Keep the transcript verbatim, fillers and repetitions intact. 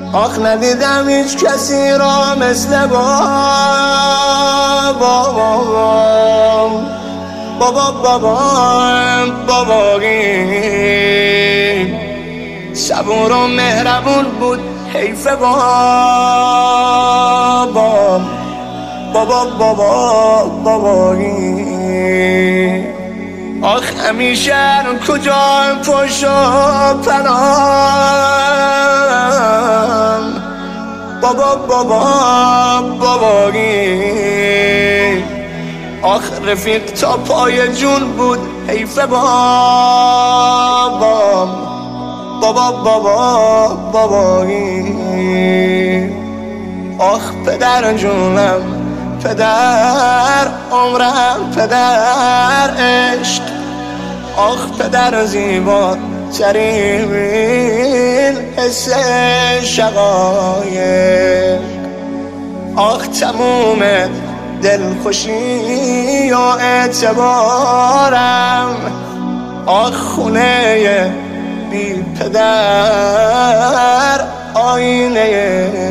آخ ندیدم هیچ کسی را مثل بابا بابا بابا بابایی صبور و مهربون بود حیف بابا بابا بابا بابایی آخ همیشه کجا پشت و پنام بابا بابا بابایی آخ رفیق تا پای جون بود حیف بابا بابا بابا بابایی آخ پدر جونم پدر عمرم پدر عشق آخ پدر زیبا ترین حس شقایق آخ تموم دلخوشی و اعتبارم آخ خونه بی پدر آینه